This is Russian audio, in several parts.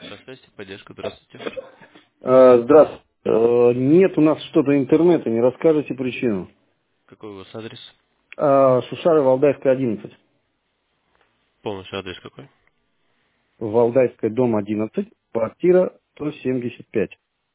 Связь и поддержка. Здравствуйте. Здравствуйте. Нет у нас что-то интернета, не расскажете причину. Какой у вас адрес? Шушары, Валдайская, 11. Полностью адрес какой? Валдайская, дом 11, квартира 175.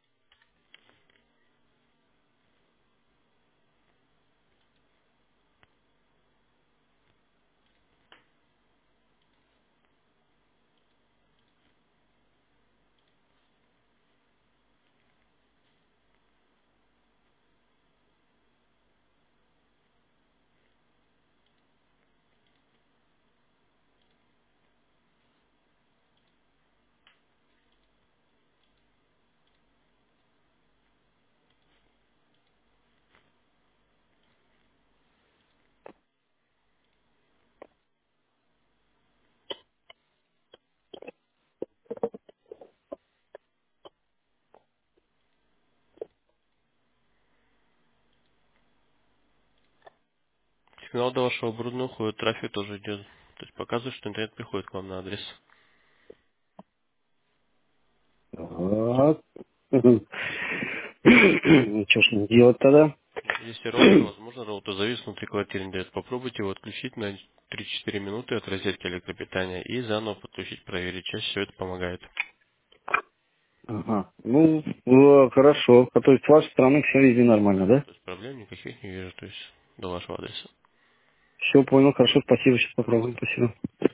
Сигнал до вашего оборудования уходит, трафик тоже идет. То есть показывает, что интернет приходит к вам на адрес. Так. Ну, что ж мне делать тогда? Если роутер, возможно, роутер завис внутри квартиры, не дает. Попробуйте его отключить на 3-4 минуты от розетки электропитания и заново подключить, проверить. Чаще всего это помогает. Ага. Ну, хорошо. А то есть с вашей стороны все везде нормально, да? То есть проблем никаких не вижу, то есть до вашего адреса. Все понял, хорошо, спасибо, сейчас попробуем, спасибо.